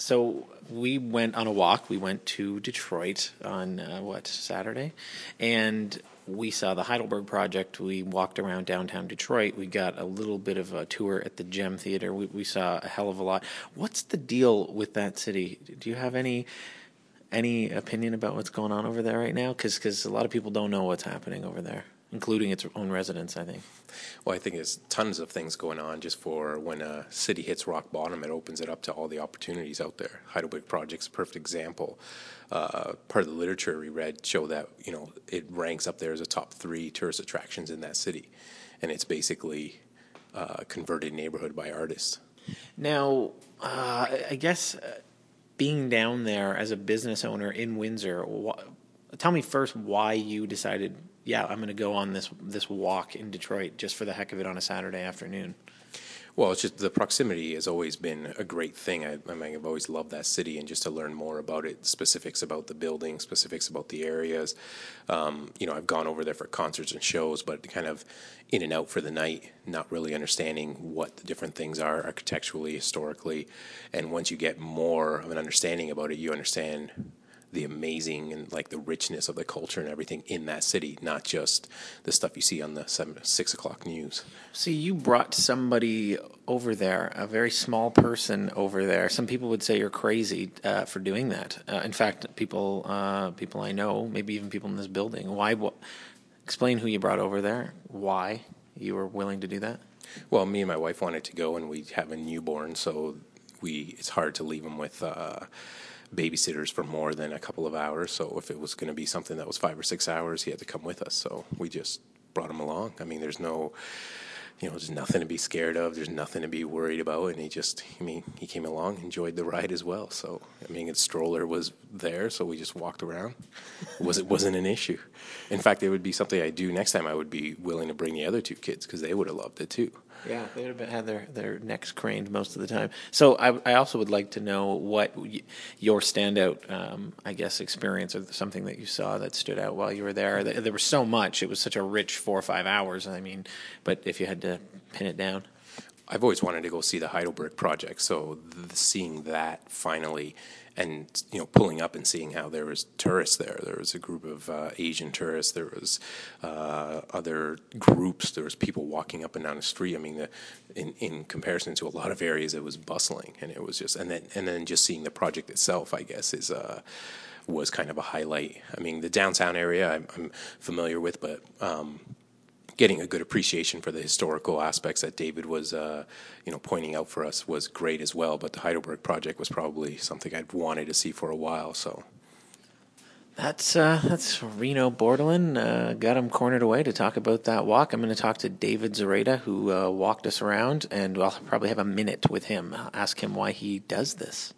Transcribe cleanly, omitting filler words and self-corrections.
So we went on a walk. We went to Detroit on Saturday, and we saw the Heidelberg Project. We walked around downtown Detroit. We got a little bit of a tour at the Gem Theater. We saw a hell of a lot. What's the deal with that city? Do you have any opinion about what's going on over there right now? Because a lot of people don't know what's happening over there, including its own residents, I think. Well, I think there's tons of things going on just for when a city hits rock bottom, it opens it up to all the opportunities out there. Heidelberg Project's a perfect example. Part of the literature we read show that, it ranks up there as a top 3 tourist attractions in that city. And it's basically a converted neighborhood by artists. Now, I guess being down there as a business owner in Windsor, tell me first why you decided, I'm going to go on this walk in Detroit just for the heck of it on a Saturday afternoon. Well, it's just the proximity has always been a great thing. I've always loved that city, and just to learn more about it, specifics about the building, specifics about the areas. I've gone over there for concerts and shows, but kind of in and out for the night, not really understanding what the different things are architecturally, historically. And once you get more of an understanding about it, you understand the amazing and like the richness of the culture and everything in that city, not just the stuff you see on the 6 o'clock news. See, you brought somebody over there, a very small person over there. Some people would say you're crazy for doing that. In fact, people I know, maybe even people in this building. Why? Explain who you brought over there. Why you were willing to do that? Well, me and my wife wanted to go, and we have a newborn, so it's hard to leave him with babysitters for more than a couple of hours. So if it was going to be something that was 5 or 6 hours, he had to come with us. So we just brought him along. I mean, there's nothing to be scared of. There's nothing to be worried about. And he came along, enjoyed the ride as well. So, his stroller was there, so we just walked around. It wasn't an issue. In fact, it would be something I do next time. I would be willing to bring the other 2 kids because they would have loved it too. Yeah, they would have had their necks craned most of the time. So I also would like to know what your standout, experience or something that you saw that stood out while you were there. There was so much. It was such a rich 4 or 5 hours. But if you had to pin it down. I've always wanted to go see the Heidelberg Project, so seeing that finally, and pulling up and seeing how there was tourists there. There was a group of Asian tourists. There was other groups. There was people walking up and down the street. In comparison to a lot of areas, it was bustling, and it was just and then just seeing the project itself, I guess, was kind of a highlight. The downtown area I'm familiar with, but getting a good appreciation for the historical aspects that David was, pointing out for us was great as well. But the Heidelberg Project was probably something I'd wanted to see for a while. So that's Reno Bordelin. Got him cornered away to talk about that walk. I'm going to talk to David Zareta, who walked us around, and I'll probably have a minute with him. Ask him why he does this.